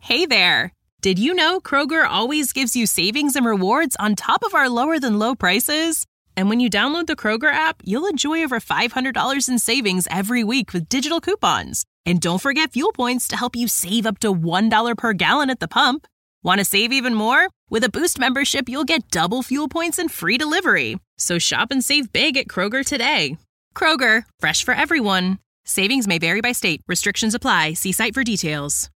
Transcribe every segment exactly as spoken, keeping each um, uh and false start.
Hey there! Did you know Kroger always gives you savings and rewards on top of our lower-than-low prices? And when you download the Kroger app, you'll enjoy over five hundred dollars in savings every week with digital coupons. And don't forget fuel points to help you save up to one dollar per gallon at the pump. Want to save even more? With a Boost membership, you'll get double fuel points and free delivery. So shop and save big at Kroger today. Kroger, fresh for everyone. Savings may vary by state. Restrictions apply. See site for details.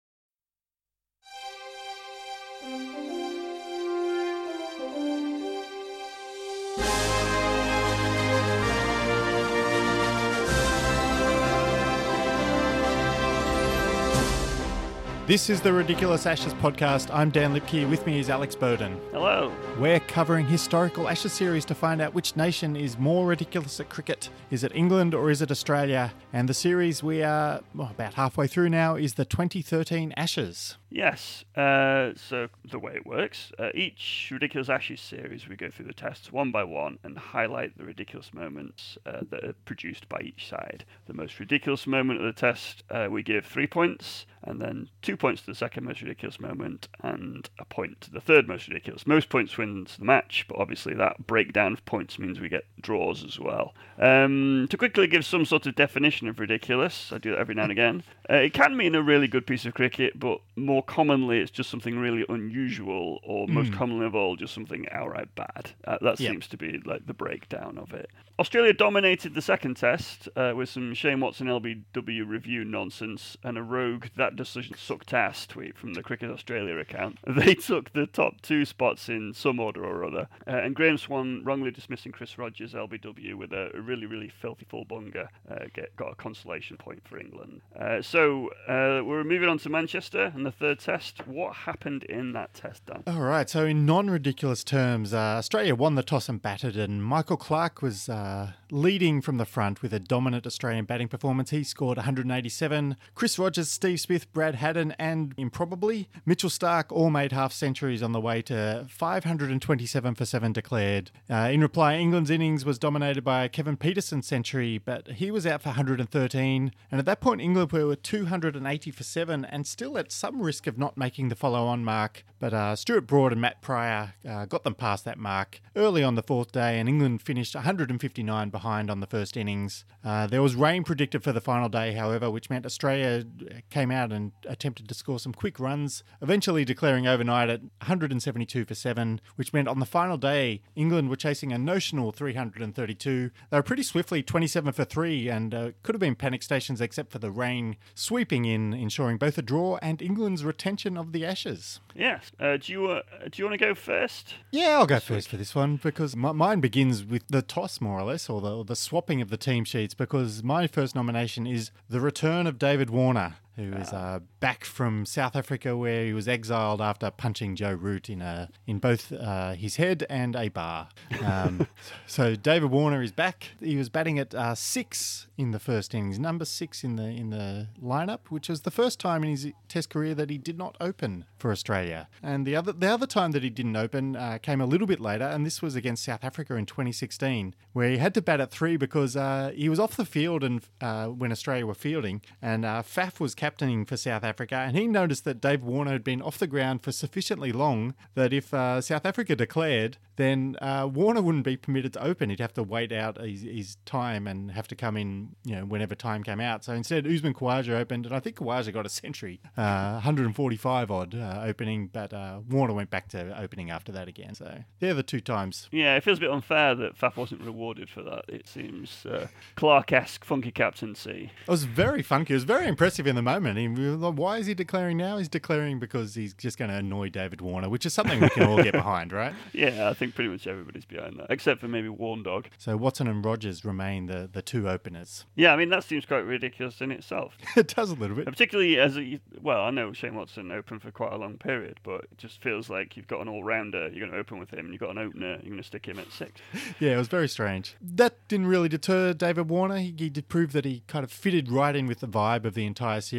This is the Ridiculous Ashes podcast. I'm Dan Lipke. With me is Alex Bowden. Hello. We're covering historical Ashes series to find out which nation is more ridiculous at cricket. Is it England or is it Australia? And the series we are well, about halfway through now is the twenty thirteen Ashes. Yes, uh, so the way it works, uh, each Ridiculous Ashes series we go through the tests one by one and highlight the ridiculous moments uh, that are produced by each side. The most ridiculous moment of the test uh, we give three points, and then two points to the second most ridiculous moment, and a point to the third most ridiculous. Most points wins the match, but obviously that breakdown of points means we get draws as well. Um, to quickly give some sort of definition of ridiculous, I do that every now and again, uh, it can mean a really good piece of cricket, but more commonly it's just something really unusual, or most mm. commonly of all, just something outright bad. Uh, that yep. seems to be like the breakdown of it. Australia dominated the second test uh, with some Shane Watson L B W review nonsense and a rogue that decision sucked ass tweet from the Cricket Australia account. They took the top two spots in some order or other, uh, and Graham Swan wrongly dismissing Chris Rogers L B W with a, a really really filthy full bunger uh, get, got a consolation point for England. Uh, so uh, we're moving on to Manchester and the third test. What happened in that test, Dan? All right, so in non-ridiculous terms, uh, Australia won the toss and batted, and Michael Clarke was uh, leading from the front with a dominant Australian batting performance. He scored one hundred eighty-seven. Chris Rogers, Steve Smith, Brad Haddin, and improbably Mitchell Starc all made half centuries on the way to five hundred twenty-seven for seven declared. Uh, in reply, England's innings was dominated by a Kevin Peterson century, but he was out for one hundred thirteen, and at that point England were two hundred eighty for seven and still at some risk of not making the follow-on mark. But uh, Stuart Broad and Matt Pryor uh, got them past that mark early on the fourth day, and England finished one hundred fifty-nine behind on the first innings. Uh, there was rain predicted for the final day, however, which meant Australia came out and attempted to score some quick runs, eventually declaring overnight at one hundred seventy-two for seven, which meant on the final day, England were chasing a notional three hundred thirty-two. They were pretty swiftly twenty-seven for three, and uh, could have been panic stations except for the rain sweeping in, ensuring both a draw and England's retention of the Ashes. Yes. Uh, do you uh, do you want to go first? Yeah, I'll go first for this one, because my, mine begins with the toss, more or less, or the, or the swapping of the team sheets, because my first nomination is the return of David Warner, who is uh, back from South Africa, where he was exiled after punching Joe Root in a in both uh, his head and a bar. Um, so David Warner is back. He was batting at uh, six in the first innings, number six in the in the lineup, which was the first time in his Test career that he did not open for Australia. And the other the other time that he didn't open uh, came a little bit later, and this was against South Africa in twenty sixteen, where he had to bat at three because uh, he was off the field and uh, when Australia were fielding, and uh, Faf was captaining for South Africa, and he noticed that Dave Warner had been off the ground for sufficiently long that if uh, South Africa declared, then uh, Warner wouldn't be permitted to open. He'd have to wait out his, his time and have to come in, you know, whenever time came out. So instead, Usman Khawaja opened, and I think Khawaja got a century, uh, one hundred forty-five odd uh, opening, but uh, Warner went back to opening after that again. So they're the two times. Yeah, it feels a bit unfair that Faf wasn't rewarded for that. It seems uh, Clark-esque funky captaincy. It was very funky. It was very impressive in the moment. He, why is he declaring now? He's declaring because he's just going to annoy David Warner, which is something we can all get behind, right? Yeah, I think pretty much everybody's behind that, except for maybe Warn Dog. So Watson and Rogers remain the, the two openers. Yeah, I mean, that seems quite ridiculous in itself. It does a little bit. Particularly as, a, well, I know Shane Watson opened for quite a long period, but it just feels like you've got an all-rounder, you're going to open with him, and you've got an opener, you're going to stick him at six. Yeah, it was very strange. That didn't really deter David Warner. He, he did prove that he kind of fitted right in with the vibe of the entire series.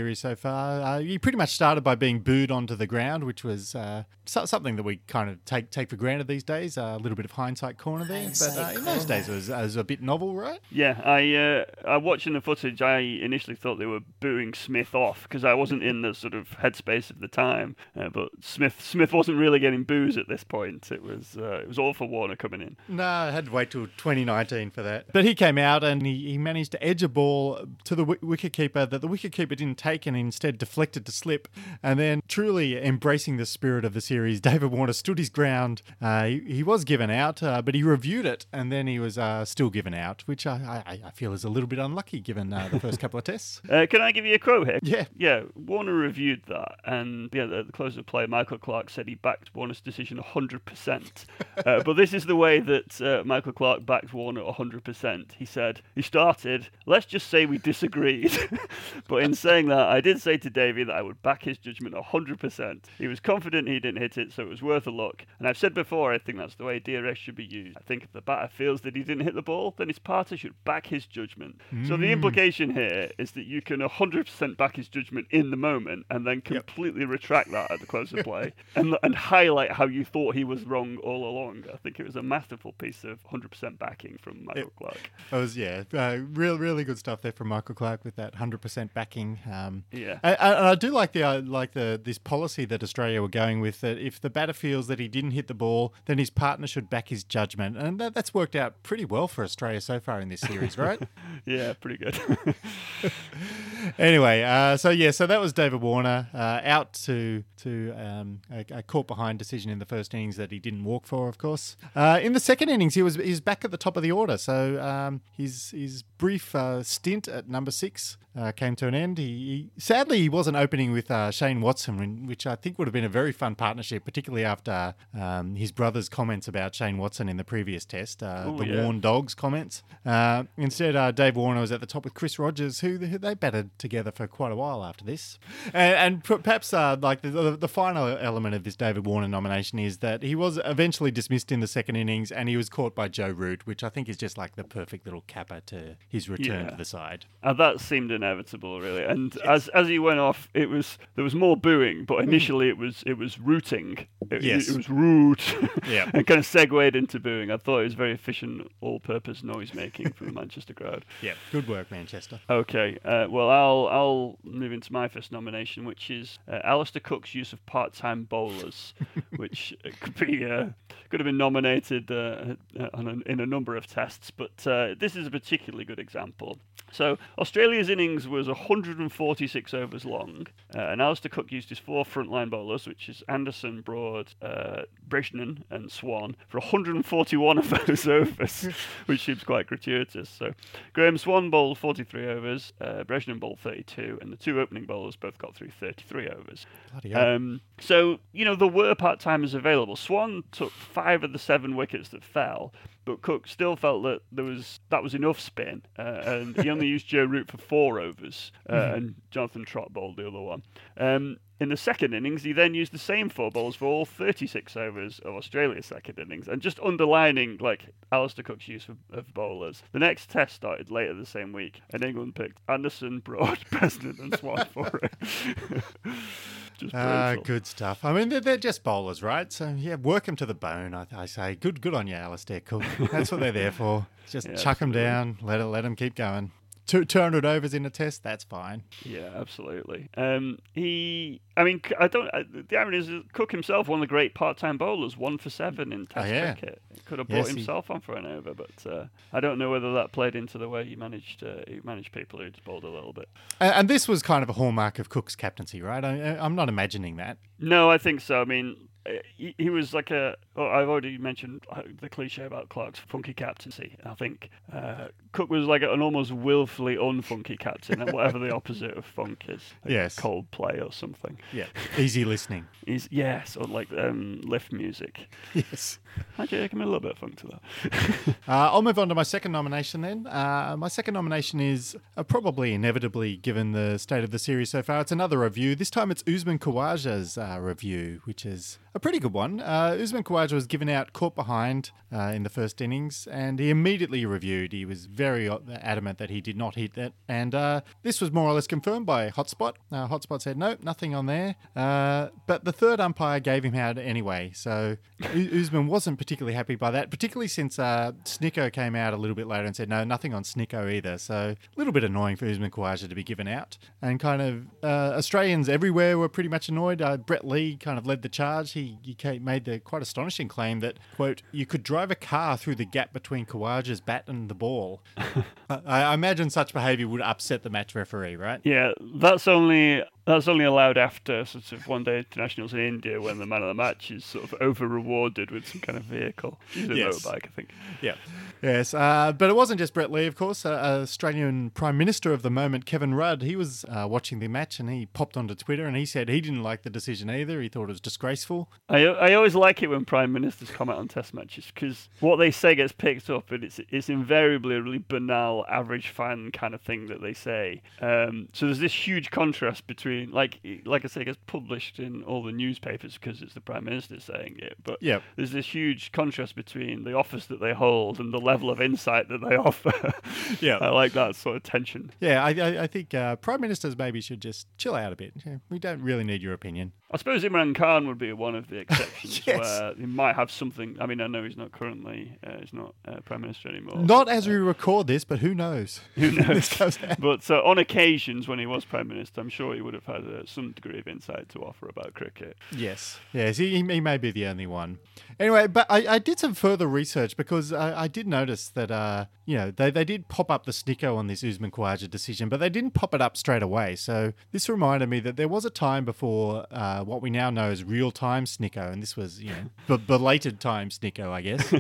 series so far. Uh, he pretty much started by being booed onto the ground, which was uh, so- something that we kind of take take for granted these days. Uh, a little bit of hindsight corner there, Hindsight but uh, in those days it was, it was a bit novel, right? Yeah, I uh, I watching the footage. I initially thought they were booing Smith off because I wasn't in the sort of headspace of the time. Uh, but Smith Smith wasn't really getting boos at this point. It was uh, it was all for Warner coming in. No, I had to wait till twenty nineteen for that. But he came out and he, he managed to edge a ball to the w- wicketkeeper that the wicketkeeper didn't take and instead deflected to slip. And then, truly embracing the spirit of the series, David Warner stood his ground. Uh, he, he was given out, uh, but he reviewed it and then he was uh, still given out, which I, I, I feel is a little bit unlucky given uh, the first couple of tests. Uh, can I give you a quote here? Yeah. Yeah, Warner reviewed that, and yeah, at the close of play, Michael Clarke said he backed Warner's decision one hundred percent. uh, but this is the way that uh, Michael Clarke backed Warner one hundred percent. He said, he started, let's just say we disagreed. But in saying that, I did say to Davey that I would back his judgment one hundred percent. He was confident he didn't hit it, so it was worth a look. And I've said before, I think that's the way D R S should be used. I think if the batter feels that he didn't hit the ball, then his partner should back his judgment. Mm. So the implication here is that you can one hundred percent back his judgment in the moment and then completely yep. retract that at the close of play and and highlight how you thought he was wrong all along. I think it was a masterful piece of one hundred percent backing from Michael it, Clarke. It was, yeah, uh, real, really good stuff there from Michael Clarke with that one hundred percent backing. Um, yeah. And, and I do like the uh, like the this policy that Australia were going with, that if the batter feels that he didn't hit the ball, then his partner should back his judgment. And that, that's worked out pretty well for Australia so far in this series, right? Yeah, pretty good. Anyway, uh, so yeah, so that was David Warner uh, out to to um, a, a caught behind decision in the first innings that he didn't walk for, of course. Uh, in the second innings, he was he's back at the top of the order. So um, his his brief uh, stint at number six uh, came to an end. He, he sadly he wasn't opening with uh, Shane Watson, which I think would have been a very fun partnership, particularly after um, his brother's comments about Shane Watson in the previous test, uh, Ooh, the yeah. Warn Dogs comments. Uh, instead, uh, Dave Warner was at the top with Chris Rogers, who, who they batted together for quite a while after this. And, and perhaps uh, like the, the, the final element of this David Warner nomination is that he was eventually dismissed in the second innings and he was caught by Joe Root, which I think is just like the perfect little capper to his return yeah. to the side. And that seemed inevitable, really. And yes. as as he went off, it was there was more booing, but initially it was it was rooting. It, yes. it was root. Yeah. And kind of segued into booing. I thought it was very efficient, all-purpose noise making from the Manchester crowd. Yeah, good work, Manchester. Okay, uh, well, I'll I'll move into my first nomination, which is uh, Alistair Cook's use of part-time bowlers, which could be uh, could have been nominated uh, on a, in a number of tests, but uh, this is a particularly good example. So Australia's innings was one hundred forty-six overs long, uh, and Alistair Cook used his four frontline bowlers, which is Anderson, Broad, uh, Brisnan, and Swan, for one hundred forty-one of those overs, which seems quite gratuitous. So Graham Swan bowled forty-three overs, uh, Brisnan bowled thirty-two, and the two opening bowlers both got through thirty-three overs. Bloody hell. Um, so, you know, there were part-timers available. Swan took five of the seven wickets that fell, but Cook still felt that there was that was enough spin, uh, and he only used Joe Root for four overs, uh, mm-hmm. and Jonathan Trott bowled the other one. Um, in the second innings, he then used the same four bowls for all thirty-six overs of Australia's second innings, and just underlining like Alistair Cook's use of, of bowlers. The next test started later the same week, and England picked Anderson, Broad, Bresnan, and Swan for it. Just uh, good stuff. I mean, they're, they're just bowlers, right? So, yeah, work them to the bone, I, I say. Good good on you, Alistair Cook. That's what they're there for. Just yeah, chuck absolutely. them down, let it, let them keep going. Two, two hundred overs in a test, that's fine. Yeah, absolutely. Um, he, I mean, I don't. Uh, the irony is, Cook himself, one of the great part-time bowlers, one for seven in Test oh, yeah. cricket. He could have brought yes, himself he... on for an over, but uh, I don't know whether that played into the way he managed. Uh, he managed people who'd bowled a little bit. And, and this was kind of a hallmark of Cook's captaincy, right? I, I'm not imagining that. No, I think so. I mean. He, he was like a. Oh, I've already mentioned the cliche about Clarke's funky captaincy. I think uh, Cook was like an almost willfully unfunky captain, and whatever the opposite of funk is. Like yes. Coldplay or something. Yeah. Easy listening. He's, yes, or like um, lift music. Yes. Actually, I can add a little bit of funk to that. uh, I'll move on to my second nomination then. Uh, my second nomination is uh, probably inevitably, given the state of the series so far, it's another review. This time it's Usman Khawaja's uh, review, which is a pretty good one. Uh, Usman Khawaja was given out caught behind uh, in the first innings, and he immediately reviewed. He was very very adamant that he did not hit that. And uh, this was more or less confirmed by Hotspot. Uh, Hotspot said, nope, nothing on there. Uh, but the third umpire gave him out anyway. So U- Usman wasn't particularly happy by that, particularly since uh, Snicko came out a little bit later and said, no, nothing on Snicko either. So a little bit annoying for Usman Khawaja to be given out. And kind of uh, Australians everywhere were pretty much annoyed. Uh, Brett Lee kind of led the charge. He, he came, made the quite astonishing claim that, quote, you could drive a car through the gap between Khawaja's bat and the ball. I, I imagine such behaviour would upset the match referee, right? Yeah, that's only that's only allowed after sort of one-day internationals in India when the man of the match is sort of over-rewarded with some kind of vehicle. Usually a Yes. motorbike, I think. Yeah. Yes, uh, but it wasn't just Brett Lee, of course. Uh, Australian Prime Minister of the moment, Kevin Rudd, he was uh, watching the match and he popped onto Twitter and he said he didn't like the decision either. He thought it was disgraceful. I I always like it when Prime Ministers comment on Test matches because what they say gets picked up and it's it's invariably a really banal, average fan kind of thing that they say. Um, so there's this huge contrast between, like like I say, it gets published in all the newspapers because it's the Prime Minister saying it, but Yep. there's this huge contrast between the office that they hold and the level of insight that they offer. Yeah. I like that sort of tension. Yeah, I, I, I think uh, Prime Ministers maybe should just chill out a bit. Yeah, we don't really need your opinion. I suppose Imran Khan would be one of the exceptions Yes. where he might have something. I mean, I know he's not currently, uh, he's not uh, Prime Minister anymore. Not as we record this, but who knows? Who knows? This goes out. But uh, on occasions when he was Prime Minister, I'm sure he would have had uh, some degree of insight to offer about cricket. Yes, yes, he, he may be the only one. Anyway, but I, I did some further research because I, I did notice that, uh, you know, they, they did pop up the Snicko on this Usman Khawaja decision, but they didn't pop it up straight away. So this reminded me that there was a time before uh, what we now know as real-time Snicko, and this was, you know, b- belated time Snicko, I guess.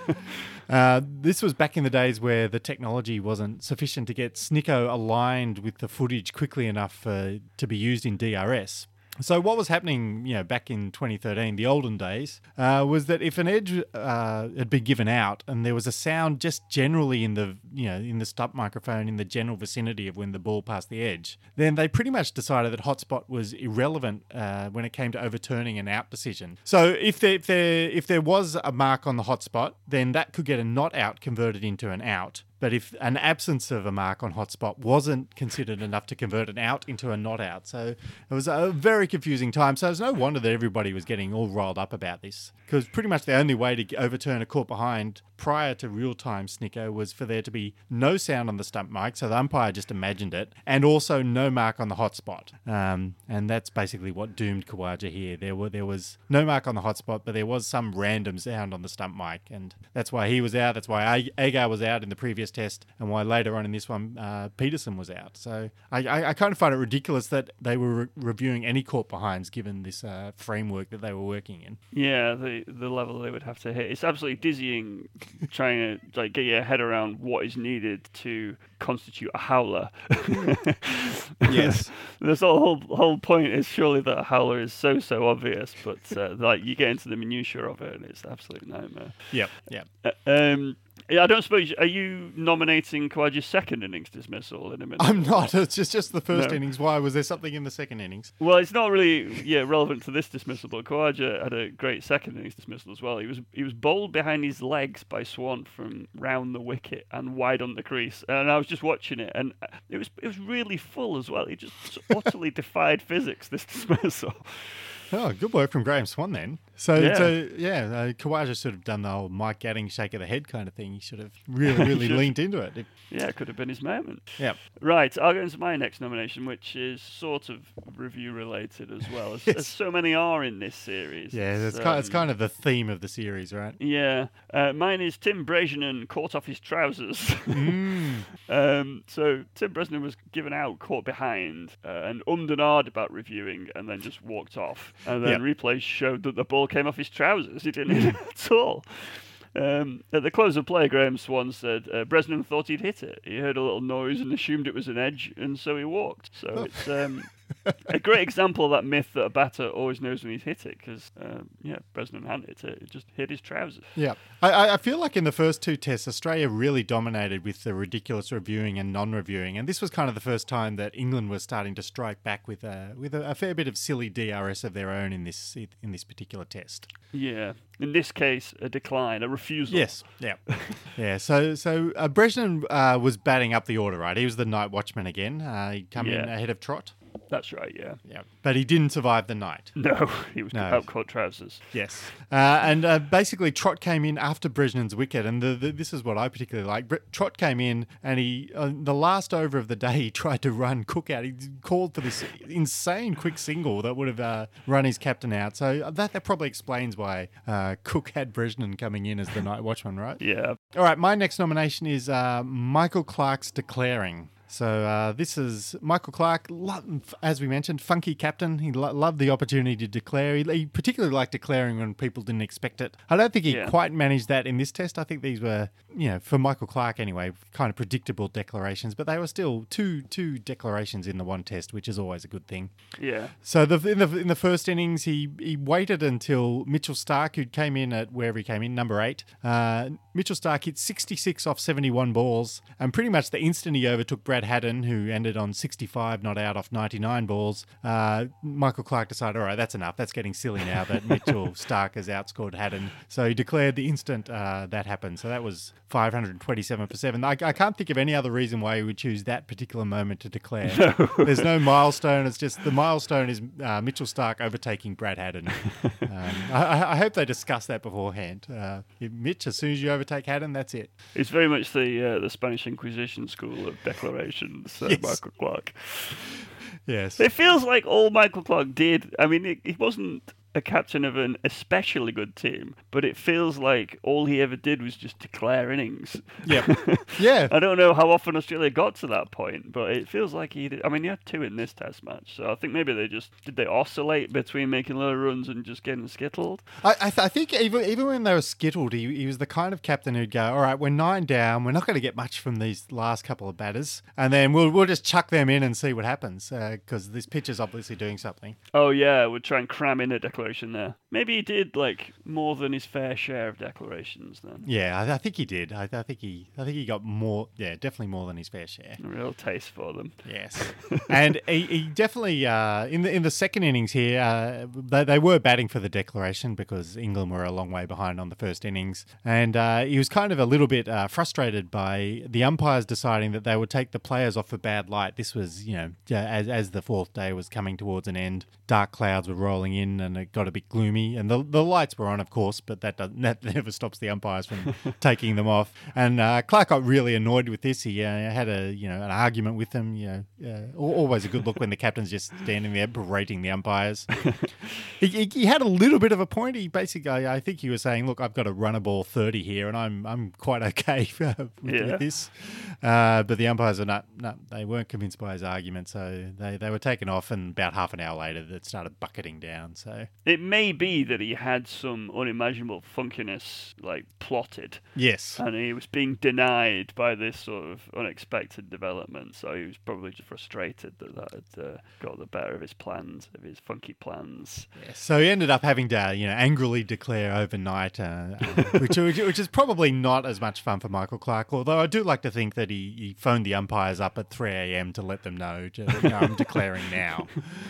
uh, this was back in the days where the technology wasn't sufficient to get Snicko aligned with the footage quickly enough uh, to be used in D R S. So what was happening, you know, back in twenty thirteen, the olden days, uh, was that if an edge uh, had been given out and there was a sound just generally in the, you know, in the stump microphone in the general vicinity of when the ball passed the edge, then they pretty much decided that Hotspot was irrelevant uh, when it came to overturning an out decision. So if there, if there if there was a mark on the hotspot, then that could get a not out converted into an out. But if an absence of a mark on hotspot wasn't considered enough to convert an out into a not out. So it was a very confusing time. So it's no wonder that everybody was getting all riled up about this. Because pretty much the only way to overturn a caught behind prior to real-time Snicko was for there to be no sound on the stump mic, so the umpire just imagined it, and also no mark on the hotspot. Um, and that's basically what doomed Khawaja here. There were there was no mark on the hotspot, but there was some random sound on the stump mic, and that's why he was out. That's why Agar was out in the previous test, and why later on in this one, uh, Peterson was out. So I, I, I kind of find it ridiculous that they were re- reviewing any caught behinds given this uh, framework that they were working in. Yeah, the the level they would have to hit. It's absolutely dizzying trying to like get your head around what is needed to constitute a howler. Yes. The whole whole point is surely that a howler is so so obvious, but uh, like you get into the minutiae of it, and it's an absolute nightmare. Yep. Yep. Uh, um, yeah, I don't suppose. Are you nominating Khawaja's second innings dismissal in a minute? I'm not. It's just, just the first No. innings. Why? Was there something in the second innings? Well, it's not really yeah relevant to this dismissal, but Khawaja had a great second innings dismissal as well. He was he was bowled behind his legs by Swan from round the wicket and wide on the crease, and I was just watching it, and it was it was really full as well. He just utterly defied physics, this dismissal. Oh, good work from Graham Swan then. So, Yeah. so yeah, uh, Khawaja should have done the whole Mike Gadding shake of the head kind of thing. He should have really, really Should. leaned into it. It- Yeah, it could have been his moment. Yeah. Right, I'll go into my next nomination, which is sort of review related as well, as, Yes. as so many are in this series. Yeah, It's, it's, kind, it's um, kind of the theme of the series, right? Yeah, uh, mine is Tim Bresnan caught off his trousers. Mm. um, so Tim Bresnan was given out, caught behind, uh, and ummed and ahed about reviewing, and then just walked off. And then replays showed that the ball came off his trousers. He didn't hit it at all. Um, at the close of play, Graham Swan said uh, Bresnan thought he'd hit it. He heard a little noise and assumed it was an edge, and so he walked. So Oh. it's um, A great example of that myth that a batter always knows when he's hit it, because, um, yeah, Bresnan hadn't hit it. It just hit his trousers. Yeah. I, I feel like in the first two tests, Australia really dominated with the ridiculous reviewing and non-reviewing. And this was kind of the first time that England was starting to strike back with a, with a, a fair bit of silly D R S of their own in this in this particular test. Yeah. In this case, a decline, a refusal. Yes. Yeah. yeah. So so uh, Bresnan uh, was batting up the order, right? He was the night watchman again. Uh, he'd come Yeah. in ahead of Trott. That's right, yeah. Yeah. But he didn't survive the night. No, he was No. out caught trousers. Yes. Uh, and uh, basically, Trott came in after Bresnan's wicket. And the, the, this is what I particularly like. Bre- Trott came in and he, on the last over of the day, he tried to run Cook out. He called for this insane quick single that would have uh, run his captain out. So that, that probably explains why uh, Cook had Bresnan coming in as the night watchman, right? Yeah. All right, my next nomination is uh, Michael Clarke's Declaring. So uh, this is Michael Clarke, lo- as we mentioned, funky captain. He lo- loved the opportunity to declare. He, he particularly liked declaring when people didn't expect it. I don't think he Yeah. quite managed that in this test. I think these were, you know, for Michael Clarke anyway, kind of predictable declarations, but they were still two two declarations in the one test, which is always a good thing. Yeah. So the, in the in the first innings, he he waited until Mitchell Starc, who came in at wherever he came in, number eight. Uh, Mitchell Starc hit sixty-six off seventy-one balls, and pretty much the instant he overtook Brad Haddon, who ended on sixty-five not out off ninety-nine balls, uh, Michael Clarke decided, all right, that's enough. That's getting silly now that Mitchell Starc has outscored Haddon. So he declared the instant uh, that happened. So that was five hundred twenty-seven for seven. I, I can't think of any other reason why he would choose that particular moment to declare. No. There's no milestone. It's just the milestone is uh, Mitchell Starc overtaking Brad Haddon. um, I, I hope they discuss that beforehand. Uh, Mitch, as soon as you overtake Haddon, that's it. It's very much the uh, the Spanish Inquisition school of declarations, uh, Yes. Michael Clarke. Yes. It feels like all Michael Clarke did, I mean, he, he wasn't a captain of an especially good team, but it feels like all he ever did was just declare innings. Yeah. Yeah. I don't know how often Australia got to that point, but it feels like he did. I mean, he had two in this test match, so I think maybe they just, did they oscillate between making low runs and just getting skittled? I, I, th- I think even even when they were skittled, he, he was the kind of captain who'd go, all right, we're nine down, we're not going to get much from these last couple of batters, and then we'll we'll just chuck them in and see what happens, because uh, this pitch is obviously doing something. Oh yeah, we'll try and cram in a declaration there. Maybe he did like more than his fair share of declarations then. Yeah, I, I think he did. I, I think he I think he got more, yeah, definitely more than his fair share. A real taste for them. Yes, and he, he definitely uh, in the in the second innings here, uh, they they were batting for the declaration because England were a long way behind on the first innings, and uh, he was kind of a little bit uh, frustrated by the umpires deciding that they would take the players off for bad light. This was, you know, as as the fourth day was coming towards an end, dark clouds were rolling in, and it got a bit gloomy, and the the lights were on, of course, but that doesn't, that never stops the umpires from taking them off. And uh, Clarke got really annoyed with this. He uh, had a you know an argument with them. You know, uh, always a good look when the captain's just standing there berating the umpires. he, he, he had a little bit of a point. He basically, I think he was saying, "Look, I've got to run a ball thirty here, and I'm I'm quite okay with, Yeah. with this." Uh, but the umpires are not, not. They weren't convinced by his argument, so they, they were taken off. And about half an hour later, it started bucketing down. So It may be that he had some unimaginable funkiness like plotted, yes, and he was being denied by this sort of unexpected development. So he was probably just frustrated that that had uh, got the better of his plans, of his funky plans. yes. So he ended up having to you know angrily declare overnight, uh, uh, which, which which is probably not as much fun for Michael Clarke. Although I do like to think that he, he phoned the umpires up at three a.m. to let them know, to, you know, I'm declaring now.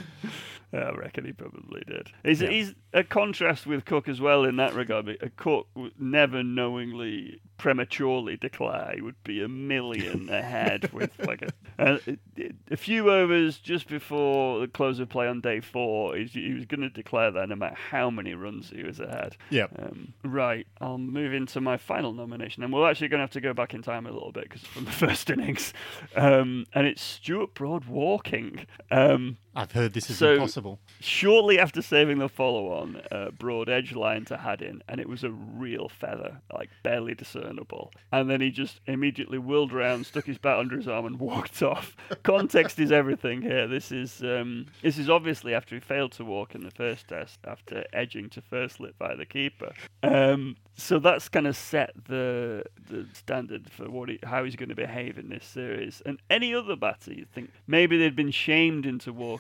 I reckon he probably did. He's, Yeah. he's a contrast with Cook as well in that regard. A Cook would never knowingly, prematurely declare. He would be a million ahead with like a, a, a few overs just before the close of play on day four. He's, he was going to declare that no matter how many runs he was ahead. Yep. Um, right, I'll move into my final nomination, and we're actually going to have to go back in time a little bit because it's from the first innings, um, and it's Stuart Broad walking. Um, I've heard this is So- impossible. Shortly after saving the follow-on, uh, Broad edge line to Haddin, and it was a real feather, like barely discernible. And then he just immediately whirled around, stuck his bat under his arm, and walked off. Context is everything here. This is um, this is obviously after he failed to walk in the first test, after edging to first slip by the keeper. Um, so that's kind of set the the standard for what he, how he's going to behave in this series. And any other batter, you think maybe they'd been shamed into walking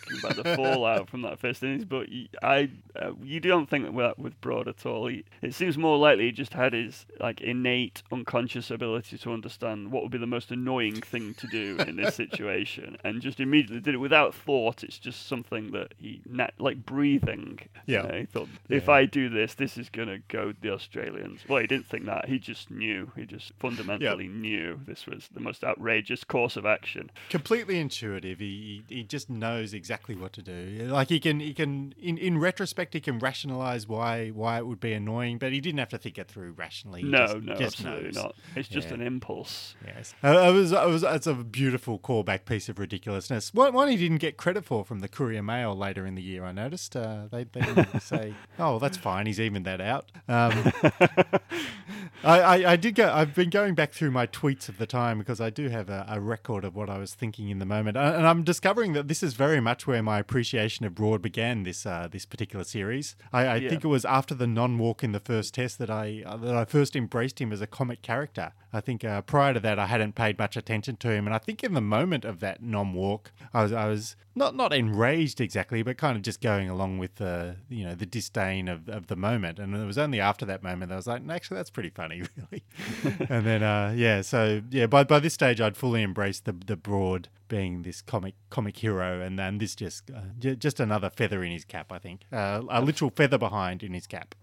talking about the fallout from that first innings, but I, uh, you don't think that with Broad at all. He, it seems more likely he just had his like innate unconscious ability to understand what would be the most annoying thing to do in this situation, and just immediately did it without thought. It's just something that he nat- like breathing. Yeah, you know, he thought yeah. if I do this, this is gonna go the Australians. Well, he didn't think that. He just knew. He just fundamentally yep. knew this was the most outrageous course of action. Completely intuitive. He he just knows exactly what to do. Like he can he can in, in retrospect he can rationalize why why it would be annoying, but he didn't have to think it through rationally. He no, just, no, just absolutely knows. not. It's just yeah. an impulse. Yes, uh, it was it was it's a beautiful callback piece of ridiculousness. One, one he didn't get credit for from the Courier Mail later in the year. I noticed uh, they they didn't say, oh, well, that's fine. He's evened that out. Um, I, I, I did go. I've been going back through my tweets of the time because I do have a, a record of what I was thinking in the moment, and I'm discovering that this is very much where my appreciation of Broad began. This uh, this particular series. I, I yeah. think it was after the non-walk in the first test that I uh, that I first embraced him as a comic character. I think uh, prior to that I hadn't paid much attention to him, and I think in the moment of that non-walk, I was I was not not enraged exactly, but kind of just going along with the you know the disdain of, of the moment. And it was only after that moment that I was like, actually, that's pretty funny, really. And then uh, yeah, so yeah, by by this stage I'd fully embraced the the Broad being this comic comic hero, and then this just uh, j- just another feather in his cap. I think uh, a literal feather behind in his cap.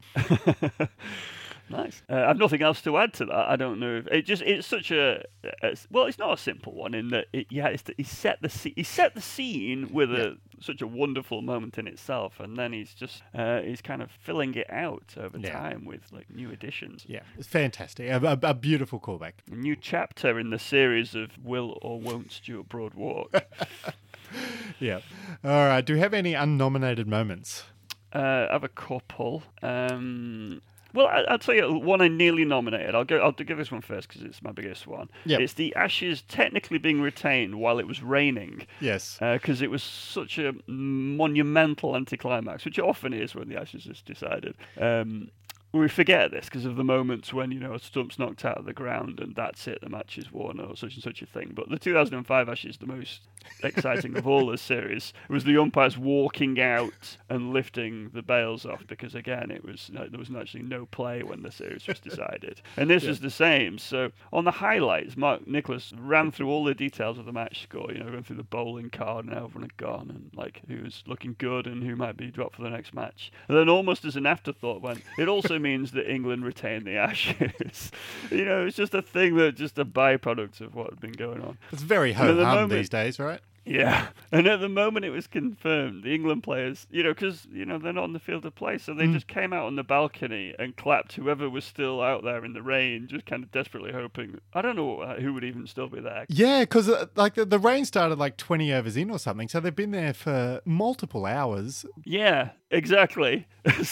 Nice. Uh, I've nothing else to add to that. I don't know. If it just it's such a, a well, it's not a simple one in that it, yeah, it's, he set the he set the scene with a yeah. such a wonderful moment in itself, and then he's just uh, he's kind of filling it out over yeah. time with like new additions. Yeah, it's fantastic. A, a, a beautiful callback. A new chapter in the series of Will or Won't Stuart Broad walk. Yeah. All right. Do we have any unnominated moments? Uh, I have a couple. Um, Well, I, I'll tell you one I nearly nominated. I'll go. I'll give this one first because it's my biggest one. Yep. It's the Ashes technically being retained while it was raining. Yes. Because uh, it was such a monumental anticlimax, which it often is when the Ashes is decided. Um, we forget this because of the moments when, you know, a stump's knocked out of the ground and that's it, the match is won or such and such a thing. But the two thousand five Ashes, the most exciting of all this series, was the umpires walking out and lifting the bails off because, again, it was no, there was actually no play when the series was decided. And this yeah. was the same. So on the highlights, Mark Nicholas ran through all the details of the match score, you know, going through the bowling card and how everyone had gone and, like, who was looking good and who might be dropped for the next match. And then almost as an afterthought went, it also means that England retained the Ashes. You know, it's just a thing that just a byproduct of what had been going on. It's very ho-hum these days, right? Yeah, and at the moment it was confirmed, the England players, you know, because, you know, they're not on the field of play, so they mm. just came out on the balcony and clapped whoever was still out there in the rain, just kind of desperately hoping. I don't know who would even still be there. Yeah, because uh, like the, the rain started like twenty overs in or something, so they've been there for multiple hours. Yeah, exactly.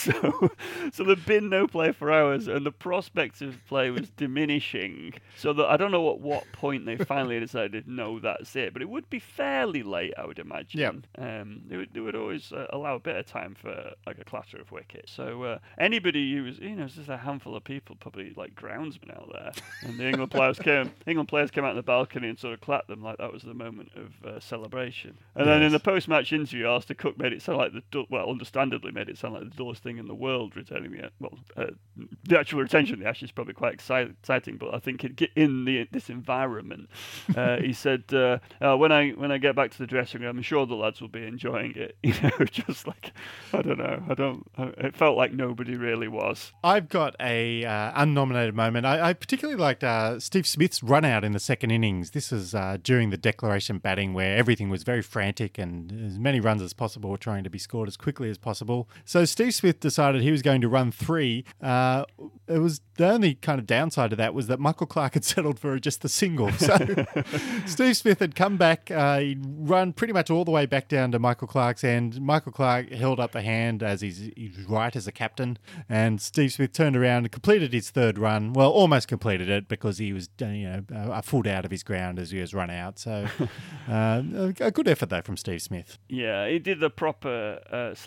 so so there'd been no play for hours, and the prospect of play was diminishing, so that I don't know at what point they finally decided, no, that's it, but it would be fairly late, I would imagine. Yeah. Um, they would, they would always uh, allow a bit of time for like a clatter of wickets. So uh, anybody who was, you know, it's just a handful of people, probably like groundsmen out there, and the England players came, England players came out on the balcony and sort of clapped them like that was the moment of uh, celebration. And yes. then in the post-match interview, Alistair Cook made it sound like the du- well, understandably made it sound like the dullest thing in the world, returning the well, uh, the actual retention of the Ashes is probably quite exci- exciting, but I think it, in the this environment, uh, he said, uh, uh, when I when I get back to the dressing room, I'm sure the lads will be enjoying it. You know, just like, I don't know, I don't. It felt like nobody really was. I've got a uh, unnominated moment. I, I particularly liked uh, Steve Smith's run out in the second innings. This was uh, during the declaration batting where everything was very frantic and as many runs as possible were trying to be scored as quickly as possible. So Steve Smith decided he was going to run three. Uh, it was the only kind of downside to that was that Michael Clarke had settled for just the single. So Steve Smith had come back. Uh, he'd run pretty much all the way back down to Michael Clarke's end. Michael Clarke held up a hand as he's, he's right as a captain, and Steve Smith turned around and completed his third run. Well, almost completed it because he was, you know, a foot out of his ground as he was run out. So uh, a good effort though from Steve Smith. Yeah, he did the proper uh, slamming on the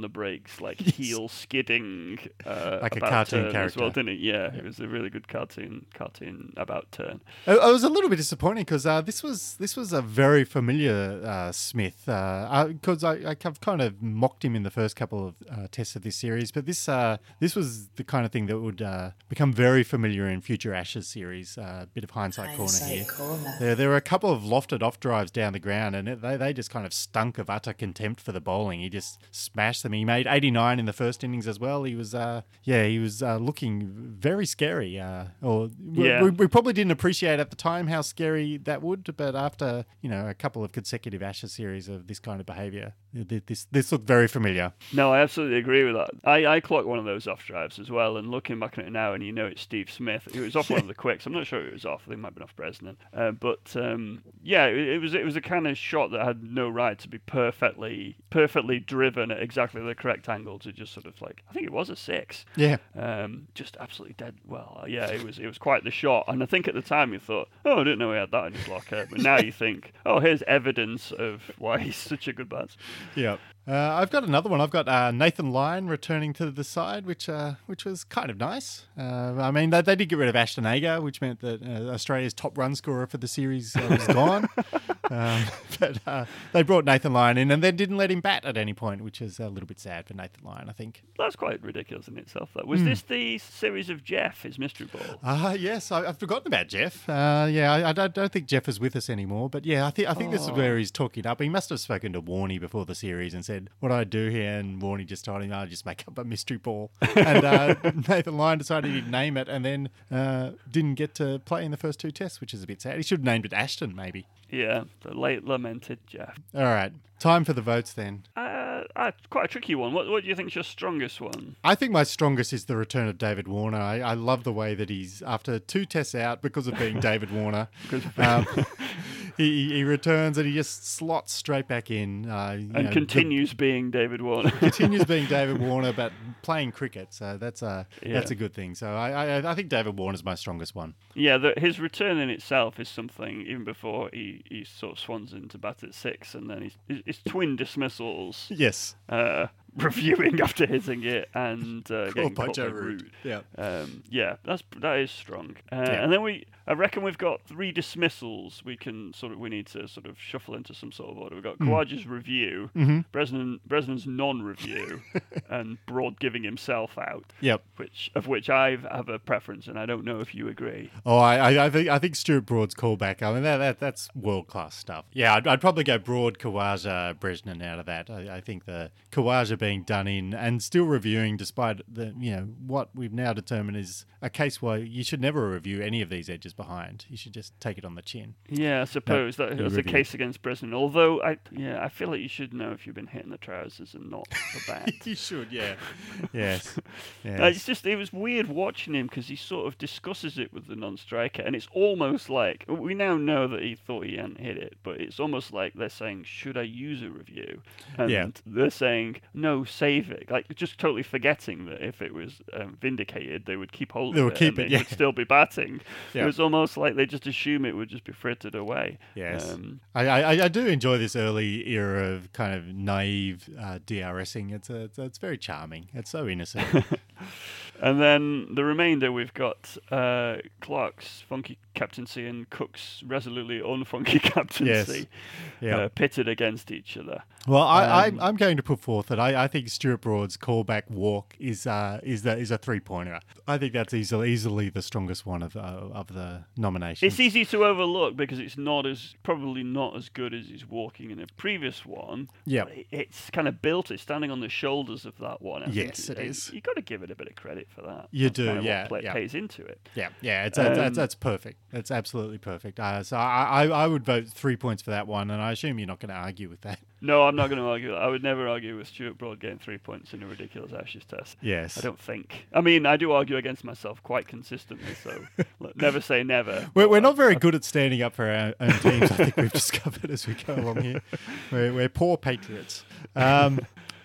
the brakes, like heel skidding, uh, like a about cartoon turn character as well, didn't it? Yeah, it was a really good cartoon cartoon about turn. I, I was a little bit disappointed because uh, this was this was a very familiar uh, Smith. Because uh, I, I, I've kind of mocked him in the first couple of uh, tests of this series, but this uh, this was the kind of thing that would uh, become very familiar in future Ashes series. A uh, bit of hindsight, Hindsight corner here. corner. There, there were a couple of lofted off drives down the ground, and it, they they just kind of stunk of utter contempt for the bowling. He just smashed them. He made eighty-nine in the first innings as well. He was uh, yeah, he was uh, looking very scary. Uh, or Yeah. we, we probably didn't appreciate at the time how scary that would, but after you know a couple of consecutive Ashes series of this kind of behaviour, this this looked very familiar. No, I absolutely agree with that. I, I clocked one of those off drives as well, and looking back at it now, and you know it's Steve Smith. It was off one of the quicks. I'm not sure it was off. I think it might have been off Bresnan. Uh, but um, yeah, it, it was it was a kind of shot that had no right to be perfectly perfectly driven at exactly the correct angle to just sort of like I think it was a six. Yeah. Um, just absolutely dead. Well, yeah, it was it was quite the shot, and I think at the time you thought, oh, I didn't know he had that in his locker, but now you think, oh, here's evidence of why he's such a good batsman. Yeah. Uh, I've got another one. I've got uh, Nathan Lyon returning to the side, which uh, which was kind of nice. Uh, I mean, they, they did get rid of Ashton Agar, which meant that uh, Australia's top run scorer for the series uh, was gone. um, but uh, they brought Nathan Lyon in and then didn't let him bat at any point, which is a little bit sad for Nathan Lyon, I think. That's quite ridiculous in itself, though. Was mm. this the series of Jeff, his mystery ball? Ah, uh, yes. I, I've forgotten about Jeff. Uh, yeah, I, I don't, don't think Jeff is with us anymore. But yeah, I think I think oh. this is where he's talking up. He must have spoken to Warney before the series and said, what do I do here? And Warney just told him, I'll just make up a mystery ball. And uh, Nathan Lyon decided he'd name it and then uh, didn't get to play in the first two tests, which is a bit sad. He should have named it Ashton, maybe. Yeah, the late lamented Jeff. All right. Time for the votes then. Uh, uh, quite a tricky one. What, what do you think is your strongest one? I think my strongest is the return of David Warner. I, I love the way that he's, after two tests out, because of being David Warner, um, he, he returns and he just slots straight back in. Uh, you and know, continues the, being David Warner. continues being David Warner, but playing cricket. So that's a, yeah. that's a good thing. So I, I, I think David Warner's my strongest one. Yeah, the, his return in itself is something, even before he, he sort of swans into bat at six, and then his, his, his twin dismissals. Yes. Uh, reviewing after hitting it and uh, getting by caught Joe by Root. Root. Yeah, um, yeah, that's that is strong. Uh, yeah. And then we, I reckon we've got three dismissals. We can sort of we need to sort of shuffle into some sort of order. We've got Khawaja's mm. review, mm-hmm. Bresnan Bresnan's non-review, and Broad giving himself out. Yep. Which of which I have a preference, and I don't know if you agree. Oh, I I think I think Stuart Broad's callback. I mean that, that that's world class stuff. Yeah, I'd, I'd probably go Broad, Khawaja, Bresnan out of that. I, I think the Khawaja being done in. And still reviewing, despite the you know what we've now determined is a case where you should never review any of these edges behind. You should just take it on the chin. Yeah, I suppose no, that no was review. a case against Bresnan. Although I yeah I feel like you should know if you've been hitting the trousers and not the bat. You should, yeah. yes. yes. Uh, it's just it was weird watching him because he sort of discusses it with the non-striker, and it's almost like we now know that he thought he hadn't hit it, but it's almost like they're saying, "Should I use a review?" And yeah. they're saying, "No, save it." Like just totally forgetting that if it was um, vindicated, they would keep hold they of would it keep and it, they yeah. would still be batting. Yeah. It was almost like they just assume it would just be frittered away. Yes, um, I, I I do enjoy this early era of kind of naive uh, DRSing. It's a, it's, it's very charming. It's so innocent. And then the remainder, we've got uh, Clark's funky captaincy and Cook's resolutely unfunky captaincy yes. yep. uh, pitted against each other. Well, I, Um, I, I'm going to put forth that I, I think Stuart Broad's callback walk is uh, is the, is a three pointer. I think that's easily easily the strongest one of uh, of the nominations. It's easy to overlook because it's not as probably not as good as his walking in a previous one. Yeah, it's kind of built. It's standing on the shoulders of that one. I yes, think it is. You got to give it a bit of credit for that. You That's do, kind of yeah, what play, yeah. Pays into it. Yeah, yeah. It's Um, that's, that's perfect. That's absolutely perfect. Uh, so I, I I would vote three points for that one, and I assume you're not going to argue with that. No, I'm not going to argue. I would never argue with Stuart Broad getting three points in a ridiculous Ashes test. Yes. I don't think. I mean, I do argue against myself quite consistently, so look, never say never. We're, we're not very good at standing up for our own teams, I think we've discovered as we go along here. We're, we're poor patriots. Um,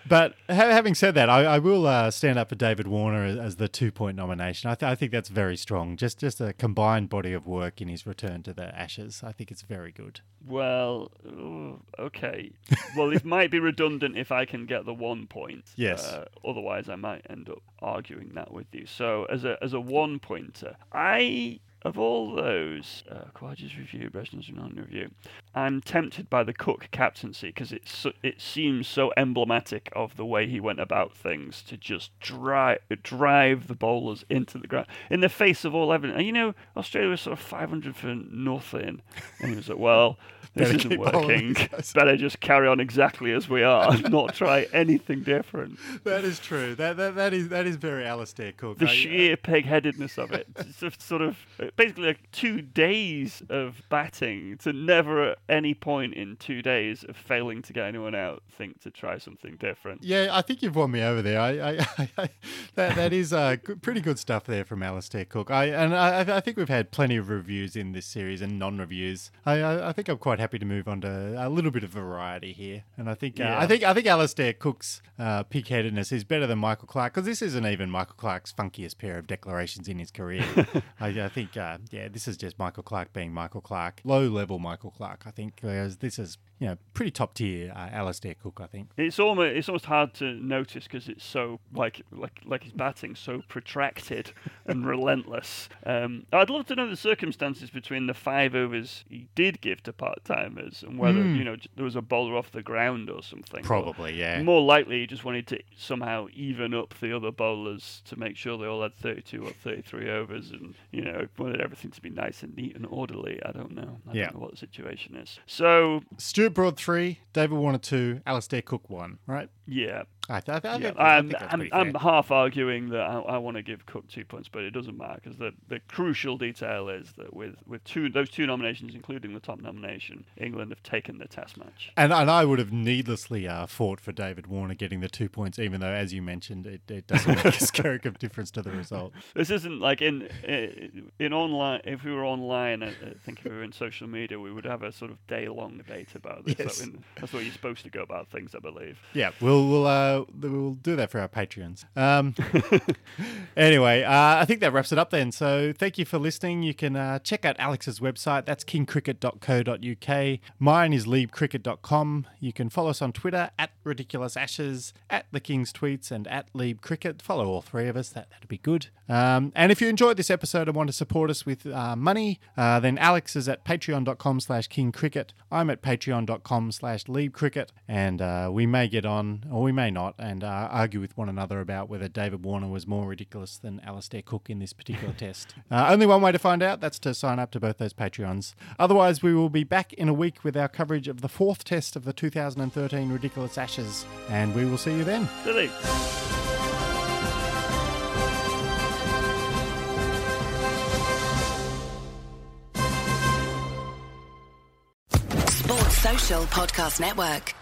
But ha- having said that, I, I will uh, stand up for David Warner as, as the two-point nomination. I, th- I think that's very strong. Just just a combined body of work in his return to the Ashes. I think it's very good. Well, oh, okay. Well, it might be redundant if I can get the one point. Yes. Uh, otherwise, I might end up arguing that with you. So, as a as a one pointer, I. Of all those, uh, Khawaja's review, Bresna's non-review, I'm tempted by the Cook captaincy because it so, it seems so emblematic of the way he went about things to just drive drive the bowlers into the ground in the face of all evidence. And you know, Australia was sort of five hundred for nothing, and he was like, "Well, this Better isn't keep working. bowling. Better just carry on exactly as we are, not try anything different." That is true. That that, that is that is very Alistair Cook. The I- sheer peg-headedness of it. It's just sort of basically like two days of batting to never at any point in two days of failing to get anyone out think to try something different. Yeah, I think you've won me over there. I, I, I, I that that is uh, good, pretty good stuff there from Alistair Cook. I and I, I think we've had plenty of reviews in this series and non-reviews. I, I, I think I'm quite happy to move on to a little bit of variety here. And I think uh, Yeah. I think I think Alistair Cook's uh, pig-headedness is better than Michael Clarke because this isn't even Michael Clarke's funkiest pair of declarations in his career. I, I think uh, yeah, this is just Michael Clarke being Michael Clarke, low-level Michael Clarke. I think whereas this is you know pretty top tier uh, Alistair Cook. I think. It's almost it's almost hard to notice because it's so like like like his batting so protracted and relentless. Um, I'd love to know the circumstances between the five overs he did give to part timers and whether Mm. you know there was a bowler off the ground or something. Probably, Or yeah. More likely, he just wanted to somehow even up the other bowlers to make sure they all had thirty-two or thirty-three overs, and you know wanted everything to be nice and neat and orderly. I don't know. I Yeah. don't know what the situation is. So Stuart Broad three, David Warner two, Alistair Cook one, right? yeah. I, th- I, th- I, Yeah, think, I I'm, think that's I'm, pretty I'm fair. half arguing that I, I want to give Cook two points, but it doesn't matter because the, the crucial detail is that with, with two those two nominations, including the top nomination, England have taken the Test match. And and I would have needlessly uh, fought for David Warner getting the two points, even though, as you mentioned, it, it doesn't make a skerrick of difference to the result. This isn't like in in online. If we were online, I I think if we were in social media, we would have a sort of day long debate about this. Yes. So in, that's what you're supposed to go about things, I believe. Yeah, we'll we'll uh, we'll do that for our Patreons. Um, anyway, uh, I think that wraps it up then. So thank you for listening. You can uh, check out Alex's website. That's king cricket dot co dot u k. Mine is leeb cricket dot com. You can follow us on Twitter at Ridiculous Ashes, at The King's Tweets, and at Leeb Cricket. Follow all three of us. That that'd be good. Um, and if you enjoyed this episode and want to support us with uh, money, uh, then Alex is at patreon dot com slash king cricket. I'm at patreon dot com slash leeb cricket, and uh, we may get on, or we may not, and uh, argue with one another about whether David Warner was more ridiculous than Alistair Cook in this particular test. Uh, only one way to find out, that's to sign up to both those Patreons. Otherwise, we will be back in a week with our coverage of the fourth test of the two thousand thirteen Ridiculous Ashes, and we will see you then. Silly. Sports Social Podcast Network.